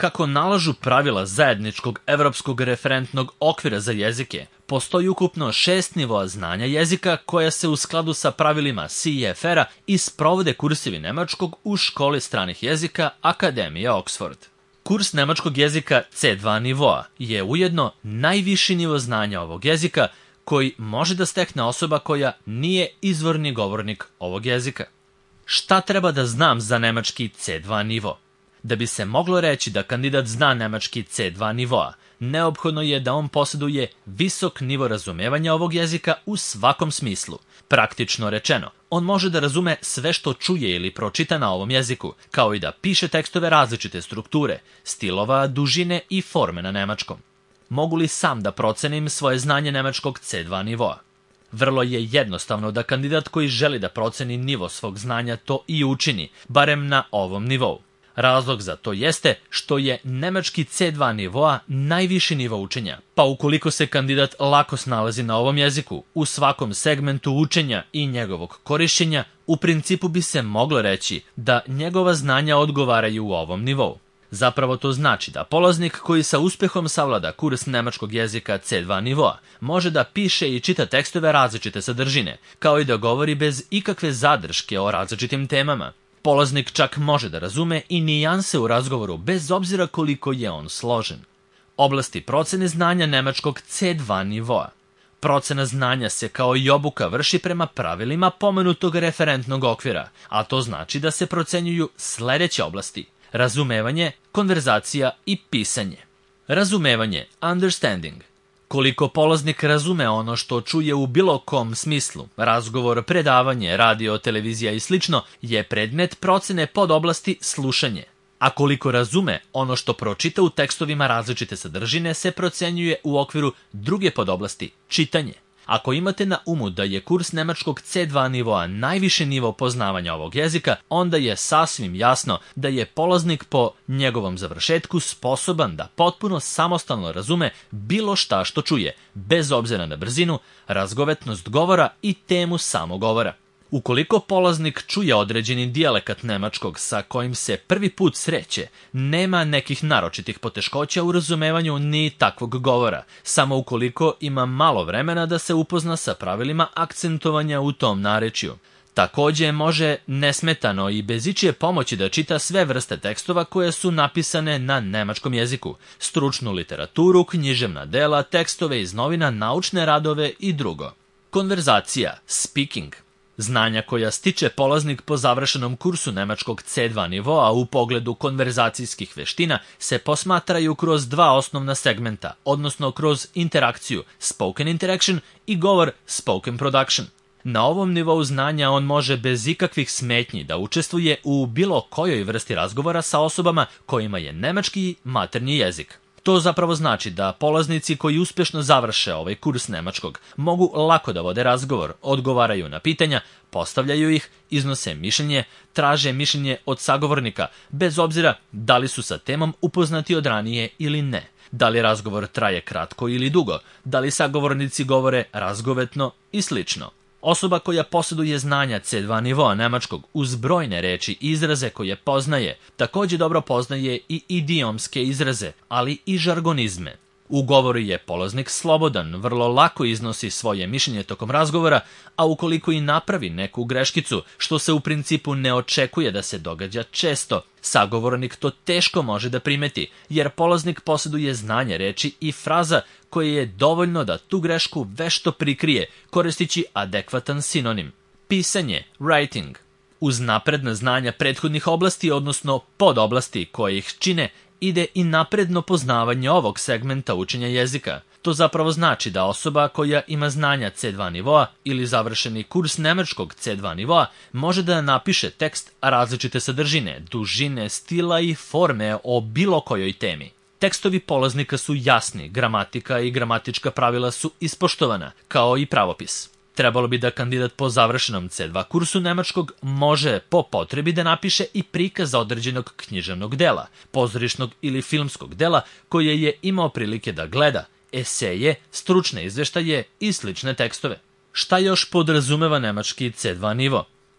Kako nalažu pravila zajedničkog evropskog referentnog okvira za jezike, postoji ukupno 6 nivoa znanja jezika koja se u skladu sa pravilima CEFR-a i sprovode kursevi nemačkog u školi stranih jezika Akademija Oxford. Kurs nemačkog jezika C2 nivoa je ujedno najviši nivo znanja ovog jezika koji može da stekne osoba koja nije izvorni govornik ovog jezika. Šta treba da znam za nemački C2 nivo? Da bi se moglo reći da kandidat zna nemački C2 nivoa, neophodno je da on posjeduje visok nivo razumevanja ovog jezika u svakom smislu. Praktično rečeno, on može da razume sve što čuje ili pročita na ovom jeziku, kao i da piše tekstove različite strukture, stilova, dužine i forme na nemačkom. Mogu li sam da procenim svoje znanje nemačkog C2 nivoa? Vrlo je jednostavno da kandidat koji želi da proceni nivo svog znanja to i učini, barem na ovom nivou. Razlog za to jeste što je nemački C2 nivoa najviši nivo učenja, pa ukoliko se kandidat lako snalazi na ovom jeziku, u svakom segmentu učenja i njegovog korišćenja, u principu bi se moglo reći da njegova znanja odgovaraju u ovom nivou. Zapravo to znači da polaznik koji sa uspehom savlada kurs nemačkog jezika C2 nivoa može da piše i čita tekstove različite sadržine, kao i da govori bez ikakve zadrške o različitim temama. Polaznik čak može da razume i nijanse u razgovoru bez obzira koliko je on složen. Oblasti procene znanja nemačkog C2 nivoa. Procena znanja se kao i obuka vrši prema pravilima pomenutog referentnog okvira, a to znači da se procenjuju sledeće oblasti: razumevanje, konverzacija i pisanje. Razumevanje, understanding. Koliko polaznik razume ono što čuje u bilo kom smislu, razgovor, predavanje, radio, televizija i slično, je predmet procene pod oblasti slušanje. A koliko razume ono što pročita u tekstovima različite sadržine se procenjuje u okviru druge podoblasti, čitanje. Ako imate na umu da je kurs nemačkog C2 nivoa najviši nivo poznavanja ovog jezika, onda je sasvim jasno da je polaznik po njegovom završetku sposoban da potpuno samostalno razume bilo šta što čuje, bez obzira na brzinu, razgovetnost govora i temu samogovora. Ukoliko polaznik čuje određeni dijalekat nemačkog sa kojim se prvi put sreće, nema nekih naročitih poteškoća u razumevanju ni takvog govora, samo ukoliko ima malo vremena da se upozna sa pravilima akcentovanja u tom narečju. Takođe može nesmetano i bez ičije pomoći da čita sve vrste tekstova koje su napisane na nemačkom jeziku, stručnu literaturu, književna dela, tekstove iz novina, naučne radove i drugo. Konverzacija, speaking. Znanja koja stiče polaznik po završenom kursu nemačkog C2 nivoa u pogledu konverzacijskih veština se posmatraju kroz dva osnovna segmenta, odnosno kroz interakciju spoken interaction i govor spoken production. Na ovom nivou znanja on može bez ikakvih smetnji da učestvuje u bilo kojoj vrsti razgovora sa osobama kojima je nemački maternji jezik. To zapravo znači da polaznici koji uspešno završe ovaj kurs nemačkog mogu lako da vode razgovor, odgovaraju na pitanja, postavljaju ih, iznose mišljenje, traže mišljenje od sagovornika, bez obzira da li su sa temom upoznati od ranije ili ne. Da li razgovor traje kratko ili dugo, da li sagovornici govore razgovetno i slično. Osoba koja posjeduje znanja C2 nivoa nemačkog uz brojne reči i izraze koje poznaje, također dobro poznaje i idiomske izraze, ali i žargonizme. U govoru je polaznik slobodan, vrlo lako iznosi svoje mišljenje tokom razgovora, a ukoliko i napravi neku greškicu, što se u principu ne očekuje da se događa često, sagovornik to teško može da primeti, jer polaznik posjeduje znanje reči i fraza koje je dovoljno da tu grešku vešto prikrije, koristeći adekvatan sinonim. Pisanje, writing. Uz napredna znanja prethodnih oblasti, odnosno podoblasti koje ih čine, ide i napredno poznavanje ovog segmenta učenja jezika. To zapravo znači da osoba koja ima znanja C2 nivoa ili završeni kurs nemačkog C2 nivoa može da napiše tekst različite sadržine, dužine, stila i forme o bilo kojoj temi. Tekstovi polaznika su jasni, gramatika i gramatička pravila su ispoštovana, kao i pravopis. Trebalo bi da kandidat po završenom C2 kursu nemačkog može po potrebi da napiše i prikaz određenog književnog dela, pozorišnog ili filmskog dela koje je imao prilike da gleda, eseje, stručne izveštaje i slične tekstove. Šta još podrazumeva nemački C2 nivo?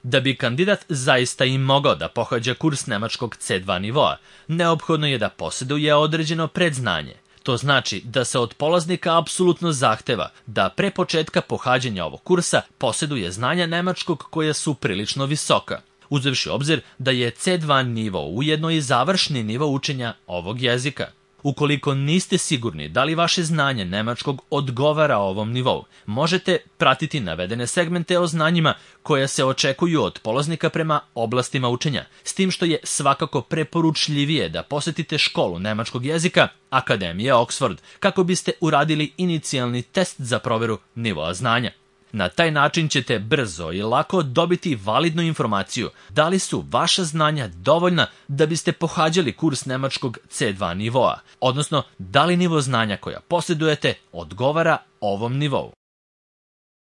Da bi kandidat zaista i mogao da pohađa kurs nemačkog C2 nivoa, neophodno je da posjeduje određeno predznanje. To znači da se od polaznika apsolutno zahteva da pre početka pohađanja ovog kursa posjeduje znanja nemačkog koja su prilično visoka, uzevši obzir da je C2 nivo ujedno i završni nivo učenja ovog jezika. Ukoliko niste sigurni da li vaše znanje nemačkog odgovara ovom nivou, možete pratiti navedene segmente o znanjima koja se očekuju od polaznika prema oblastima učenja, s tim što je svakako preporučljivije da posjetite školu nemačkog jezika Akademije Oxford kako biste uradili inicijalni test za proveru nivoa znanja. Na taj način ćete brzo i lako dobiti validnu informaciju da li su vaša znanja dovoljna da biste pohađali kurs nemačkog C2 nivoa, odnosno da li nivo znanja koja posjedujete odgovara ovom nivou.